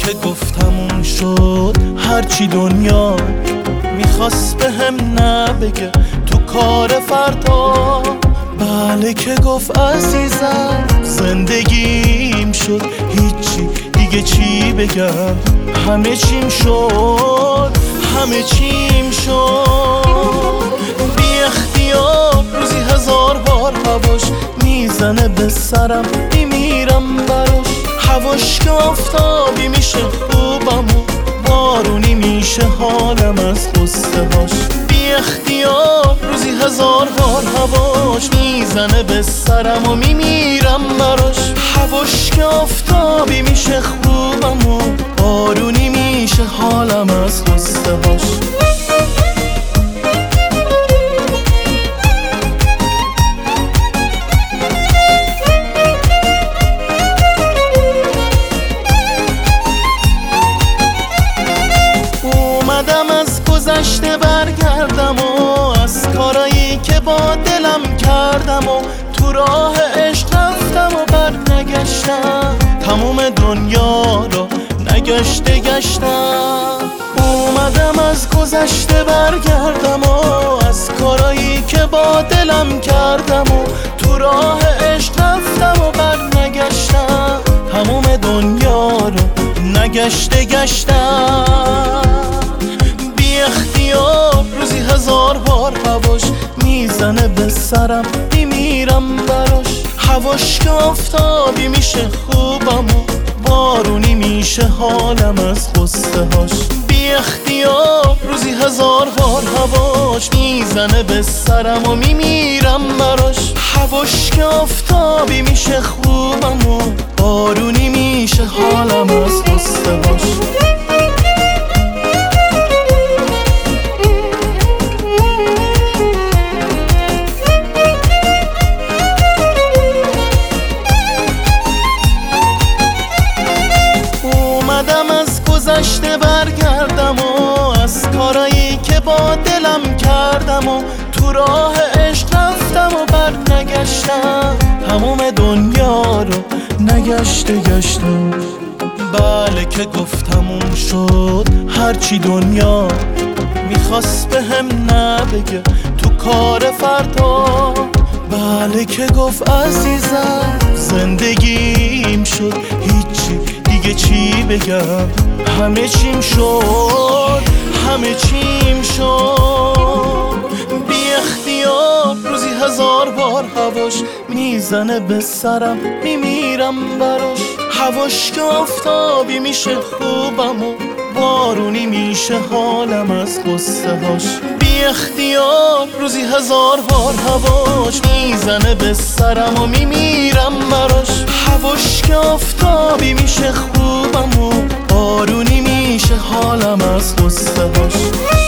که گفتم اون شد هرچی دنیا میخواست بهم نبگه تو کار فردا. بله که گفت عزیزم زندگیم شد هیچی دیگه چی بگم، همه چیم شد همه چیم شد. بی اختیار روزی 1000 بار هواش میزنه به سرم میمیرم براش. هواش که آفتابی میشه خوبم و بارونی میشه حالم از غصه هاش. بی اختیار روزی 1000 بار هواش میزنه به سرم و میمیرم براش. هواش که آفتابی میشه خوبم و بارونی میشه حالم از غصه هاش. اومدم از گذشته برگردم و از کارایی که با دلم کردم و تو راه عشق رفتم و برنگشتم، تموم دنیا رو نگشته گشتم. اومدم از گذشته برگردم و از کارایی که با دلم کردم و تو راه عشق رفتم و برنگشتم، تموم دنیا رو نگشته گشتم. بی اختیار روزی 1000 بار هواش میزنه به سرم میمیرم براش. هواش که آفتابی میشه خوبم و بارونی میشه حالم از غصه هاش. بی اختیار روزی 1000 بار هواش میزنه به سرم و میمیرم براش. هواش که آفتابی میشه خوبم و بارونی میشه حالم از غصه هاش. اومدم از گذشته برگردم و از کارایی که با دلم کردم و تو راه عشق رفتم و برنگشتم، تموم دنیا رو نگشته گشتم. بله که گفتم اون شد هرچی دنیا میخواست بهم نبگه تو کار فردا. بله که گفت عزیزم زندگیم شد هیچی دیگه چی بگم، همه چیم شد همه چیم شد. بی اختیار روزی 1000 بار هواش میزنه به سرم میمیرم براش. هواش که آفتابی میشه خوبم و بارونی میشه حالم از غصه هاش. بی اختیار روزی 1000 بار هواش میزنه به سرم و میمیرم براش. هواش که آفتابی میشه خوبم و بارونی میشه حالم از غصه هاش.